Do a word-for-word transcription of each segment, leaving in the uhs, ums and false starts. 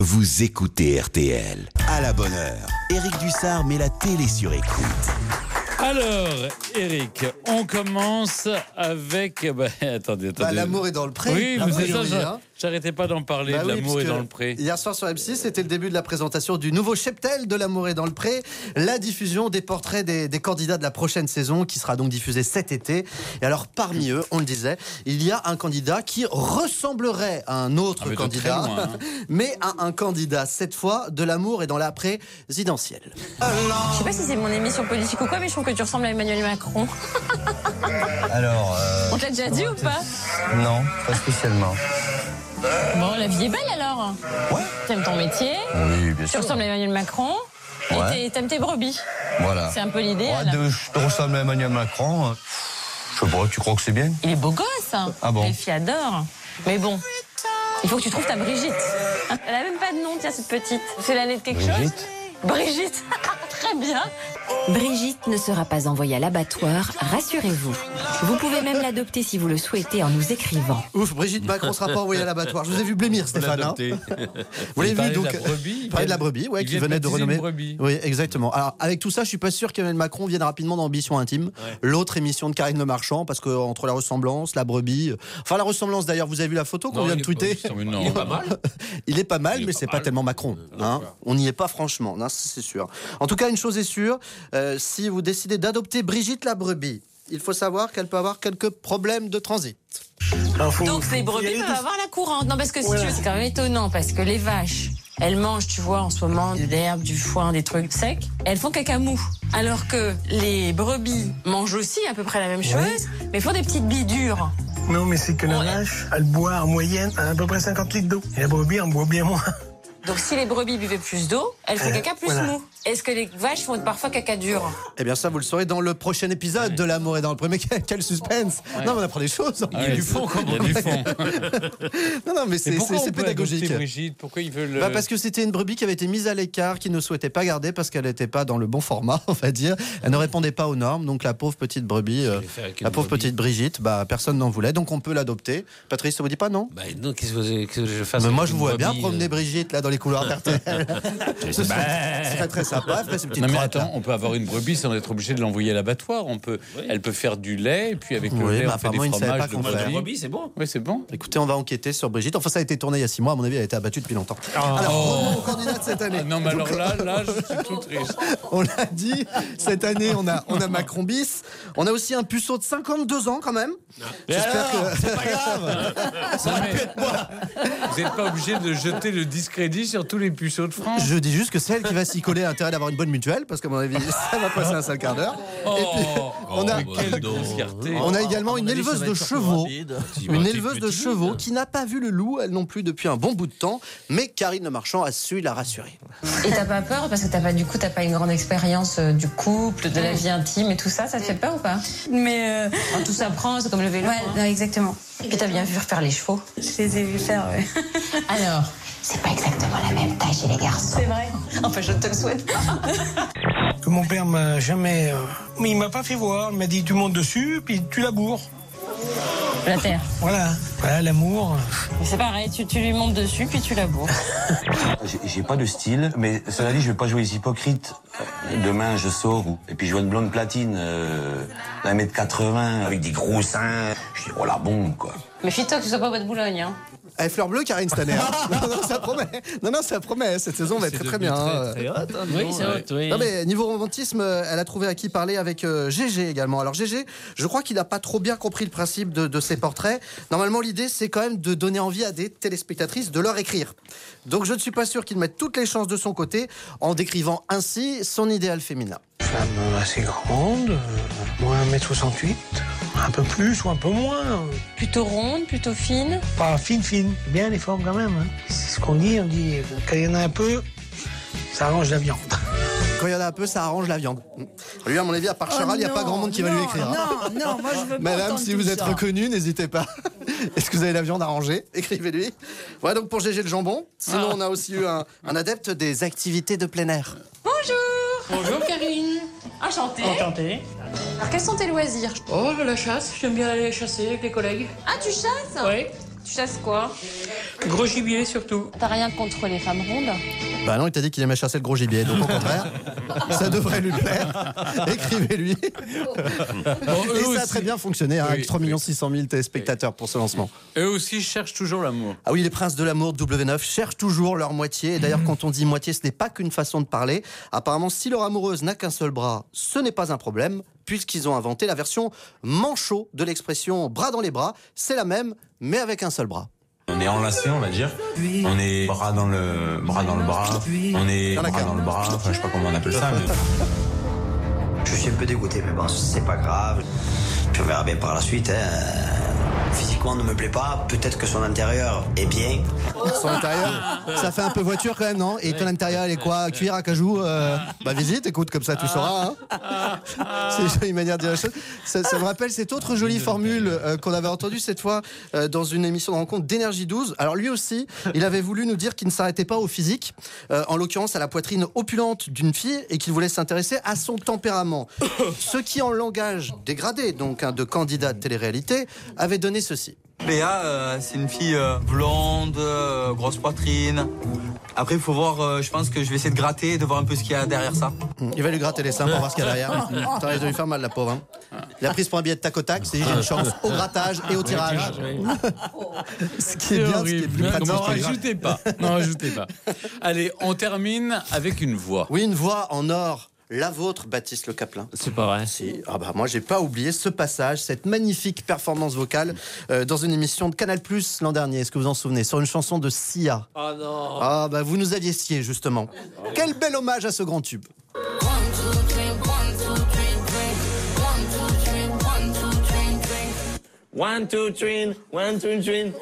Vous écoutez R T L. À la bonne heure, Éric Dussard met la télé sur écoute. Alors, Éric, on commence avec... Bah, attendez, attendez. Bah, l'amour est dans le pré. Oui, vous savez ça, hein. J'arrêtais pas d'en parler, Bah de oui, l'amour est puisque dans le pré. Hier soir sur M six, c'était le début de la présentation du nouveau cheptel de l'amour est dans le pré, la diffusion des portraits des, des candidats de la prochaine saison qui sera donc diffusée cet été. Et alors parmi eux, on le disait, il y a un candidat qui ressemblerait à un autre ah, candidat, loin, hein. mais à un candidat cette fois de l'amour et dans la présidentielle. Je sais pas si c'est mon émission politique ou quoi, mais je trouve que tu ressembles à Emmanuel Macron. Alors, euh... on te l'a déjà dit ou pas? Non, pas spécialement. Bon, la vie est belle alors. Ouais. T'aimes ton métier. Oui, bien Tu sûr. ressembles à Emmanuel Macron. Ouais. Et t'aimes tes brebis. Voilà. C'est un peu l'idéal. Ouais, de, je te ressemble à Emmanuel Macron. Je sais pas, tu crois que c'est bien? Il est beau gosse. Hein. Ah bon? Les filles adorent. Mais bon, il faut que tu trouves ta Brigitte. Elle a même pas de nom, tiens, cette petite. C'est l'année de quelque Brigitte. chose. Brigitte. Très bien. Brigitte ne sera pas envoyée à l'abattoir, rassurez-vous. Vous pouvez même l'adopter si vous le souhaitez en nous écrivant. Ouf, Brigitte Macron ne sera pas envoyée à l'abattoir. Je vous ai vu blêmir, Stéphane. Hein. Il Vous l'avez vu parlait donc. de la brebis. Il parlait de la brebis, ouais, Il qui vient venait de baptiser renommer. une brebis. Oui, exactement. Alors avec tout ça, je suis pas sûr qu'Emmanuel Macron vienne rapidement dans Ambition Intime, ouais. L'autre émission de Karine Le Marchand, parce que entre la ressemblance, la brebis, enfin la ressemblance d'ailleurs, vous avez vu la photo qu'on vient de tweeter. Pas, il est pas mal. Il est pas mal, il est mais pas c'est mal. pas tellement Macron. Hein. On n'y est pas franchement, non, c'est sûr. En tout cas, une chose est sûre, euh, si vous décidez d'adopter Brigitte la brebis, il faut savoir qu'elle peut avoir quelques problèmes de transit. Donc les brebis peuvent avoir la courante. Non, parce que si ouais. tu veux, c'est quand même étonnant, parce que les vaches, elles mangent, tu vois, en ce moment, de l'herbe, du foin, des trucs secs. Elles font caca mou. Alors que les brebis mangent aussi à peu près la même chose, ouais. mais font des petites billes dures. Non, mais c'est que la ouais. vache, elle boit en moyenne à peu près cinquante litres d'eau. Et la brebis en boit bien moins. Donc si les brebis buvaient plus d'eau, elles font caca plus voilà. mou. Est-ce que les vaches font parfois caca dur? Eh bien ça, vous le saurez dans le prochain épisode ouais. de L'amour est dans le pré. Mais quel suspense ouais. Non, mais on apprend des choses. Il y a ouais, du fond. Il y a du fond. Non, non, mais c'est, c'est, c'est pédagogique. Brigitte, pourquoi ils veulent... Bah parce que c'était une brebis qui avait été mise à l'écart, qui ne souhaitait pas garder parce qu'elle n'était pas dans le bon format, on va dire. Elle ne répondait pas aux normes. Donc la pauvre petite brebis, euh, la pauvre brebis. petite Brigitte, bah personne n'en voulait. Donc on peut l'adopter. Patrice, ça vous dit pas non? Bah non, qu'est-ce que je fasse? Mais moi je vous vois bien promener Brigitte là dans les couloirs d'R T L. Ce serait très sympa. Non mais attends, on peut avoir une brebis sans être obligé de l'envoyer à l'abattoir. On peut, oui. Elle peut faire du lait et puis avec le oui, lait bah, on fait des fromages de brebis. brebis, c'est bon. Oui, c'est bon. Écoutez, on va enquêter sur Brigitte. Enfin, ça a été tourné il y a six mois. À mon avis, elle a été abattue depuis longtemps. Oh. Alors, au candidat de cette année. Ah, non, mais alors là, là, je suis tout triste. On l'a dit. Cette année, on a, on a Macron bis. On a aussi un puceau de cinquante-deux ans quand même. Non. J'espère alors, que c'est pas grave. Ça aurait pu être moi. Vous n'êtes pas obligé de jeter le discrédit sur tous les puceaux de France. Je dis juste que celle qui va s'y coller a intérêt d'avoir une bonne mutuelle, parce qu'à mon avis, ça va passer un sale quart d'heure. Oh, et puis, on a, oh, quelle grosse fierté. On a également une éleveuse de chevaux, une éleveuse de chevaux hein. qui n'a pas vu le loup, elle non plus, depuis un bon bout de temps, mais Karine Le Marchand a su la rassurer. Et t'as pas peur parce que t'as pas du coup t'as pas une grande expérience euh, du couple, de la vie intime et tout ça, ça te fait peur ou pas? Mais euh... enfin, tout s'apprend, c'est comme le vélo. Ouais, non, exactement. Et puis t'as bien vu faire les chevaux. Je les ai vus faire. Ouais. Alors, c'est pas exactement la même taille chez les garçons. C'est vrai. Enfin, je te le souhaite pas. Que mon père m'a jamais. Euh... Mais il m'a pas fait voir. Il m'a dit tu montes dessus puis tu laboures. La terre. Voilà, voilà l'amour. C'est pareil, tu, tu lui montes dessus puis tu laboures. J'ai, j'ai pas de style, mais cela dit, je vais pas jouer les hypocrites. Demain, je sors et puis je vois une blonde platine euh, d'un mètre quatre-vingts avec des gros seins. Je dis oh la bombe quoi. Méfie-toi que tu sois pas au bois de Boulogne. Hein. Elle fleur bleue, Karine, cette année. Hein. non, non, ça promet. Non, non, ça promet. Cette saison va être très, très bien. Très, très hot, hein, oui, c'est hot, oui. Non, mais niveau romantisme, elle a trouvé à qui parler avec euh, Gégé également. Alors, Gégé, je crois qu'il n'a pas trop bien compris le principe de, de ses portraits. Normalement, l'idée, c'est quand même de donner envie à des téléspectatrices de leur écrire. Donc, je ne suis pas sûr qu'il mette toutes les chances de son côté en décrivant ainsi son idéal féminin. Femme assez grande, moins un mètre soixante-huit. Un peu plus ou un peu moins. Plutôt ronde, plutôt fine. Pas fine, fine. Bien les formes quand même. Hein. C'est ce qu'on dit. On dit quand il y en a un peu, ça arrange la viande. Quand il y en a un peu, ça arrange la viande. Lui, à mon avis, à part Charal, il oh n'y a pas grand monde qui non, va lui écrire. Non, non, moi je veux pas. Madame, si vous êtes ça. reconnue, n'hésitez pas. Est-ce que vous avez la viande arrangée? Écrivez-lui. Voilà donc pour Gégé le jambon. Sinon, ah. on a aussi eu un, un adepte des activités de plein air. Bonjour. Bonjour Karine. Enchantée. Enchantée. Alors quels sont tes loisirs? Oh, la chasse. J'aime bien aller chasser avec les collègues. Ah, tu chasses? Oui. Tu chasses quoi? Gros gibier surtout. T'as rien contre les femmes rondes? Bah non, il t'a dit qu'il aimait chasser le gros gibier, donc au contraire, ça devrait lui plaire. Écrivez-lui. Bon, Et ça a aussi- très bien fonctionné, hein, Oui, avec trois millions six cent mille téléspectateurs pour ce lancement. Eux aussi cherchent toujours l'amour. Ah oui, les princes de l'amour de W neuf cherchent toujours leur moitié. Et d'ailleurs, quand on dit moitié, ce n'est pas qu'une façon de parler. Apparemment, si leur amoureuse n'a qu'un seul bras, ce n'est pas un problème, puisqu'ils ont inventé la version manchot de l'expression bras dans les bras. C'est la même, mais avec un seul bras. On est enlacés, on va dire. On est bras dans le bras dans le bras. On est Dans la bras cave. dans le bras. Enfin, je sais pas comment on appelle ça. Mais... Je suis un peu dégoûté, mais bon, c'est pas grave. Je verrai bien par la suite. Hein. Physiquement, ne me plaît pas. Peut-être que son intérieur est bien. Son intérieur, ça fait un peu voiture quand même, non? Et ton intérieur, il est quoi? Cuir à cajou? euh, Bah visite, écoute, comme ça tu sauras. Hein. C'est une jolie manière de dire la chose. Ça, ça me rappelle cette autre jolie formule euh, qu'on avait entendue cette fois euh, dans une émission de rencontre d'Énergie douze. Alors lui aussi, il avait voulu nous dire qu'il ne s'arrêtait pas au physique, euh, en l'occurrence à la poitrine opulente d'une fille, et qu'il voulait s'intéresser à son tempérament. Ce qui, en langage dégradé, donc hein, de candidat de télé-réalité, avait donné ceci. Léa, euh, c'est une fille euh, blonde, euh, grosse poitrine. Après, il faut voir, euh, je pense que je vais essayer de gratter et de voir un peu ce qu'il y a derrière ça. Il va lui gratter les seins pour voir ce qu'il y a derrière. Ça risque de lui faire mal, la pauvre. Hein. Il a pris pour un billet de tac au tac, c'est dit j'ai une chance au grattage et au tirage. Ce qui est bien, ce qui est plus pratique. N'en rajoutez pas. N'en rajoutez pas. Allez, on termine avec une voix. Oui, une voix en or. La vôtre, Baptiste Le Caplin. C'est pas vrai. Si. Ah bah moi, j'ai pas oublié ce passage, cette magnifique performance vocale euh, dans une émission de Canal Plus l'an dernier. Est-ce que vous en souvenez? Sur une chanson de Sia. Oh non. Ah bah vous nous aviez scié justement. Quel bel hommage à ce grand tube. One, two, three, one, two, three.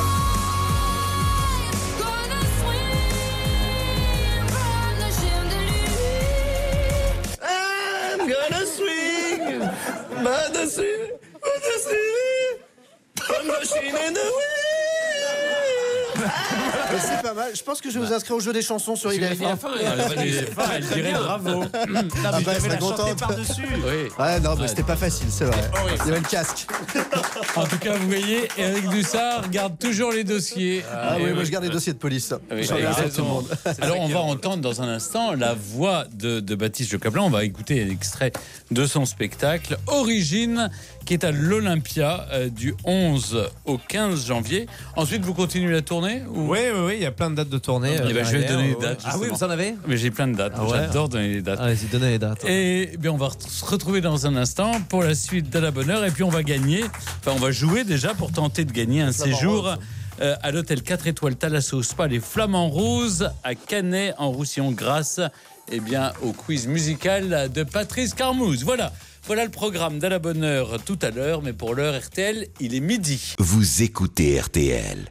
I'm gonna swing, by-dessus, by-dessus, I'm machine in the Mais c'est pas mal. Je pense que je vais vous inscrire au jeu des chansons sur I D F. Elle dirait bravo. Ah bah, elle serait contente. Oui. Ouais, non, mais c'était pas facile, c'est vrai. Il y avait le casque. En tout cas, vous voyez, Éric Dussard garde toujours les dossiers. Ah oui, moi je garde les dossiers de police. Oui, Je regarde ça, tout le exactement. monde. Alors, on va entendre dans un instant la voix de, de Baptiste Le Caplin. On va écouter un extrait de son spectacle Origine, qui est à l'Olympia euh, du onze au quinze janvier. Ensuite, vous continuez la tournée ou... Oui, oui, oui, il y a plein de dates de tournée. Eh ben, je vais derrière, donner les ouais. dates. Ah oui, justement. vous en avez? Mais j'ai plein de dates. Ah ouais. J'adore donner les dates. Allez-y, donnez les dates. Et bien, on va se retrouver dans un instant pour la suite de la bonne heure. Et puis, on va gagner, enfin, on va jouer déjà pour tenter de gagner un séjour euh, à l'hôtel quatre étoiles Thalasso Spa Les Flamands Roses à Canet en Roussillon grâce eh bien, au quiz musical de Patrice Carmouze. Voilà. Voilà le programme de la bonne heure tout à l'heure. Mais pour l'heure, R T L, il est midi. Vous écoutez R T L.